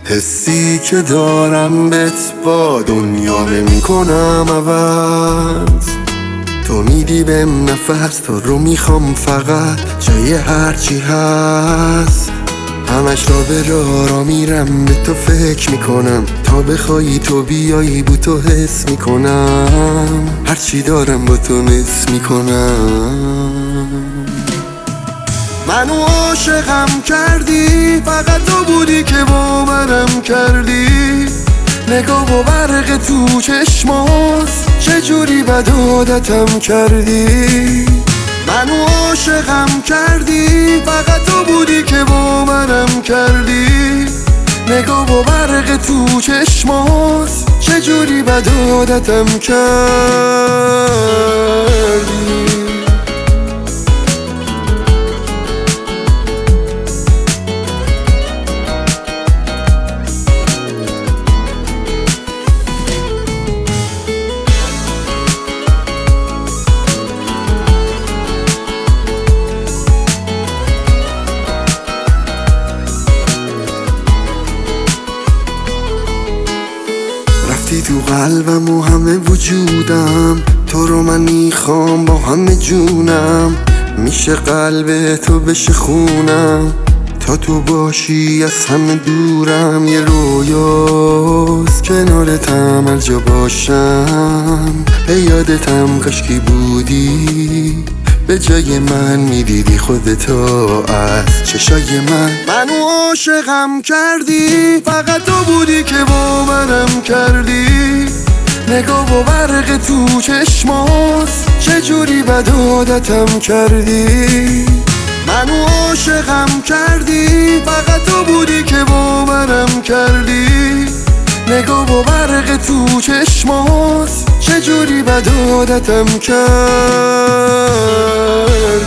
حسی که دارم بهت با دنیا نمی‌کنم عوض. تو میدی بهم نفس، تو رو میخوام فقط جای هرچی هست. همش را به را میرم، به تو فکر میکنم، تا بخوایی تو بیایی بو تو حس میکنم. هرچی دارم با تو نس میکنم. منو عاشقم کردی، فقط تو بودی که باورم کردی. نگاه و برق تو چشماست، چجوری بد عادتم کردی. منو عاشقم کردی، فقط تو بودی که باورم کردی. نگاه و برق تو چشماست، چجوری بد عادتم کردی. رفتی تو قلبم و همه وجودم، تو رو من میخوام با همه جونم. میشه قلب تو بشه خونم، تا تو باشی از همه دورم. یه رویاست کنارتم هر جا باشم. یادتم کاشکی بودی، به جای من میدیدی خودتو از چشای منو عاشقم کردی، فقط تو بودی که باورم کردی. نگاه و برق تو چشماست، چجوری بد عادتم کردی. منو عاشقم کردی، فقط تو بودی که باورم کردی. نگاه و برق تو چشماست، چجوری بد عادتم کردی.